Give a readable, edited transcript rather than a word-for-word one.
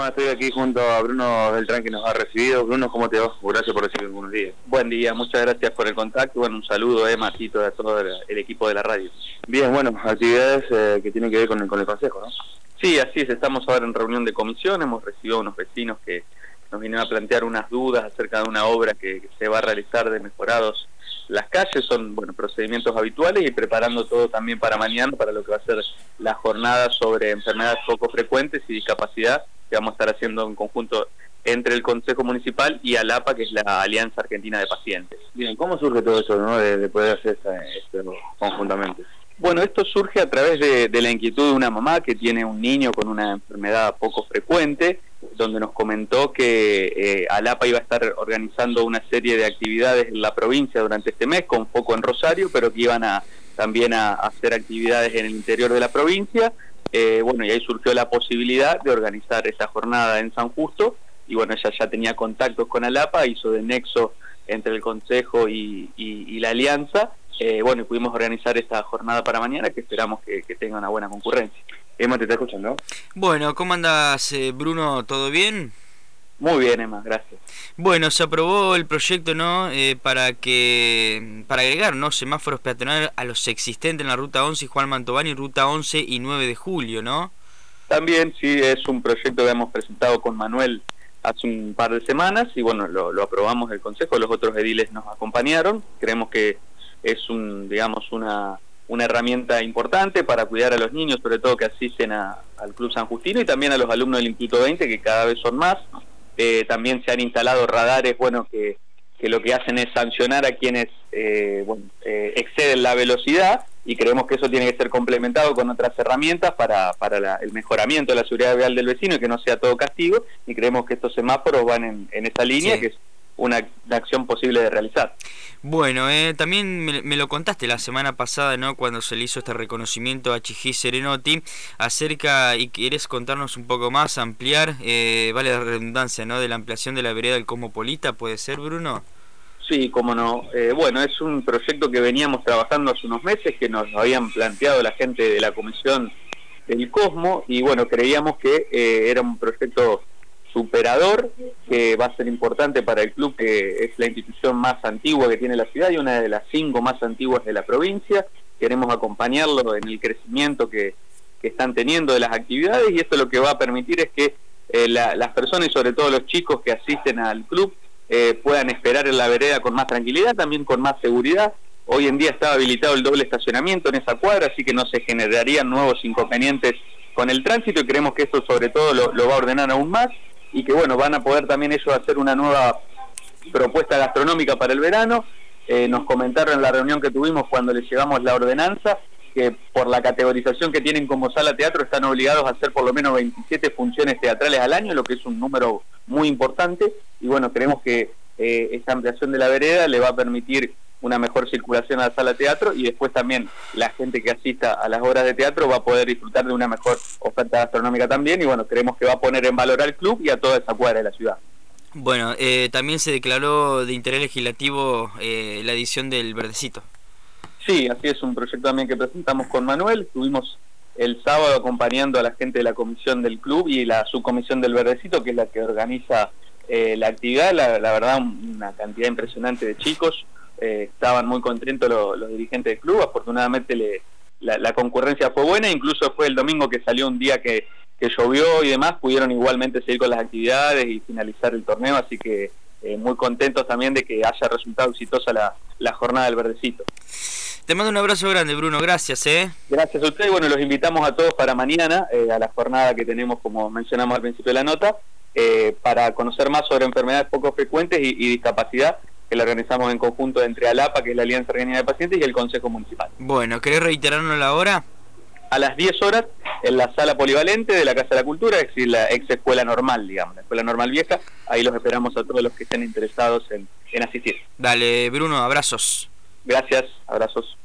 Estoy aquí junto a Bruno Beltrán, que nos ha recibido. Bruno, ¿cómo te va? Gracias por recibirme. Buenos días. Buen día, muchas gracias por el contacto. Bueno, un saludo, Matito, a todo el equipo de la radio. Bien, bueno, actividades que tienen que ver con el Consejo, ¿no? Sí, así es, estamos ahora en reunión de comisión, hemos recibido a unos vecinos que nos vinieron a plantear unas dudas acerca de una obra que se va a realizar de mejorados las calles. Son, bueno, procedimientos habituales y preparando todo también para mañana, para lo que va a ser la jornada sobre enfermedades poco frecuentes y discapacidad, que vamos a estar haciendo en conjunto entre el Consejo Municipal y ALAPA, que es la Alianza Argentina de Pacientes. Bien, ¿cómo surge todo eso, ¿no? de poder hacer esto conjuntamente? Bueno, esto surge a través de la inquietud de una mamá que tiene un niño con una enfermedad poco frecuente, donde nos comentó que ALAPA iba a estar organizando una serie de actividades en la provincia durante este mes, con foco en Rosario, pero que iban también a hacer actividades en el interior de la provincia. Bueno, y ahí surgió la posibilidad de organizar esa jornada en San Justo, y bueno, ella ya tenía contactos con ALAPA, hizo de nexo entre el Consejo y la Alianza. Bueno, y pudimos organizar esta jornada para mañana, que esperamos que tenga una buena concurrencia. Emma, ¿te está escuchando? Bueno, ¿cómo andas, Bruno? ¿Todo bien? Muy bien, Emma, gracias. Bueno, se aprobó el proyecto, ¿no? Para agregar, ¿no?, semáforos peatonales a los existentes en la Ruta 11 y Juan Mantovani, Ruta 11 y 9 de julio, ¿no? También, sí, es un proyecto que hemos presentado con Manuel hace un par de semanas y bueno, lo aprobamos el Consejo, los otros ediles nos acompañaron. Creemos que es una herramienta importante para cuidar a los niños, sobre todo que asisten al Club San Justino, y también a los alumnos del Instituto 20, que cada vez son más. También se han instalado radares, bueno, que lo que hacen es sancionar a quienes exceden la velocidad, y creemos que eso tiene que ser complementado con otras herramientas para el mejoramiento de la seguridad vial del vecino y que no sea todo castigo, y creemos que estos semáforos van en esa línea, sí, que es una acción posible de realizar. Bueno, también me lo contaste la semana pasada, ¿no?, cuando se le hizo este reconocimiento a Chiji Serenotti, acerca, y querés contarnos un poco más, ampliar, vale la redundancia, ¿no?, de la ampliación de la vereda del Cosmopolita, ¿puede ser, Bruno? Sí, cómo no. Bueno, es un proyecto que veníamos trabajando hace unos meses, que nos habían planteado la gente de la Comisión del Cosmo, y bueno, creíamos que era un proyecto superador, que va a ser importante para el club, que es la institución más antigua que tiene la ciudad y una de las 5 más antiguas de la provincia. Queremos acompañarlo en el crecimiento que están teniendo de las actividades, y esto lo que va a permitir es que las personas, y sobre todo los chicos que asisten al club, puedan esperar en la vereda con más tranquilidad, también con más seguridad. Hoy en día está habilitado el doble estacionamiento en esa cuadra, así que no se generarían nuevos inconvenientes con el tránsito, y creemos que esto sobre todo lo va a ordenar aún más, y que bueno, van a poder también ellos hacer una nueva propuesta gastronómica para el verano. Nos comentaron en la reunión que tuvimos cuando les llevamos la ordenanza, que por la categorización que tienen como sala teatro están obligados a hacer por lo menos 27 funciones teatrales al año, lo que es un número muy importante, y bueno, creemos que esta ampliación de la vereda le va a permitir una mejor circulación a la sala teatro, y después también la gente que asista a las obras de teatro va a poder disfrutar de una mejor oferta gastronómica también, y bueno, creemos que va a poner en valor al club y a toda esa cuadra de la ciudad. Bueno, también se declaró de interés legislativo la edición del Verdecito. Sí, así es, un proyecto también que presentamos con Manuel. Estuvimos el sábado acompañando a la gente de la comisión del club y la subcomisión del Verdecito, que es la que organiza la actividad. La verdad, una cantidad impresionante de chicos. Estaban muy contentos los dirigentes del club. Afortunadamente la concurrencia fue buena, incluso fue el domingo, que salió un día que llovió y demás, pudieron igualmente seguir con las actividades y finalizar el torneo, así que muy contentos también de que haya resultado exitosa la jornada del Verdecito. Te mando un abrazo grande, Bruno, gracias. Gracias a ustedes. Bueno, los invitamos a todos para mañana, a la jornada que tenemos, como mencionamos al principio de la nota, para conocer más sobre enfermedades poco frecuentes y discapacidad, que la organizamos en conjunto entre ALAPA, que es la Alianza Argentina de Pacientes, y el Consejo Municipal. Bueno, ¿querés reiterarnos la hora? A las 10 horas, en la sala polivalente de la Casa de la Cultura, es decir, la ex escuela normal, digamos, la escuela normal vieja. Ahí los esperamos a todos los que estén interesados en asistir. Dale, Bruno, abrazos. Gracias, abrazos.